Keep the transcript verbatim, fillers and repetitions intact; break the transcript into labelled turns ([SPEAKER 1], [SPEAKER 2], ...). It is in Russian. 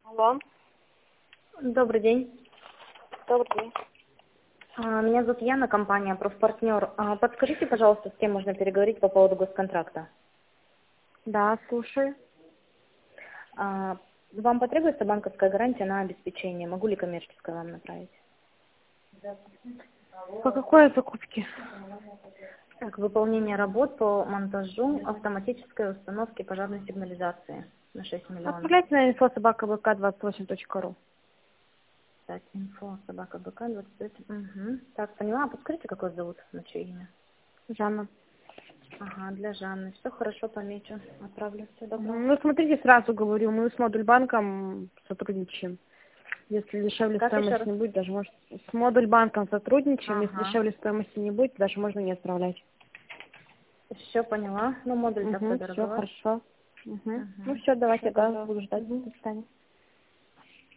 [SPEAKER 1] Алло.
[SPEAKER 2] Добрый день.
[SPEAKER 1] Добрый день.
[SPEAKER 2] А, Меня зовут Яна, компания «Профпартнер». А, Подскажите, пожалуйста, с кем можно переговорить по поводу госконтракта?
[SPEAKER 1] Да, слушай.
[SPEAKER 2] А, Вам потребуется банковская гарантия на обеспечение? Могу ли коммерческую вам направить?
[SPEAKER 1] По какой закупке?
[SPEAKER 2] Так, выполнение работ по монтажу автоматической установки пожарной сигнализации на шесть миллионов.
[SPEAKER 1] Отправляйте на инфо собака бэ ка двадцать восемь точка ру.
[SPEAKER 2] Так, инфо, собака, бк, двадцать пять. Угу. Так, поняла. А подскажите, как вас зовут, на чье имя?
[SPEAKER 1] Жанна.
[SPEAKER 2] Ага, для Жанны. Все хорошо, помечу. Отправлю. Все добро.
[SPEAKER 1] Ну, смотрите, сразу говорю, мы с модуль банком сотрудничаем. Если дешевле
[SPEAKER 2] Как еще
[SPEAKER 1] стоимости
[SPEAKER 2] раз?
[SPEAKER 1] не будет, даже может... С модуль банком сотрудничаем, если
[SPEAKER 2] Ага.
[SPEAKER 1] дешевле стоимости не будет, даже можно не отправлять.
[SPEAKER 2] Все поняла. Ну, модуль так-то
[SPEAKER 1] Угу, все
[SPEAKER 2] дороговат.
[SPEAKER 1] хорошо. Угу. Ну
[SPEAKER 2] Угу.
[SPEAKER 1] все, давайте,
[SPEAKER 2] Все
[SPEAKER 1] да,
[SPEAKER 2] добро.
[SPEAKER 1] буду ждать. До свидания.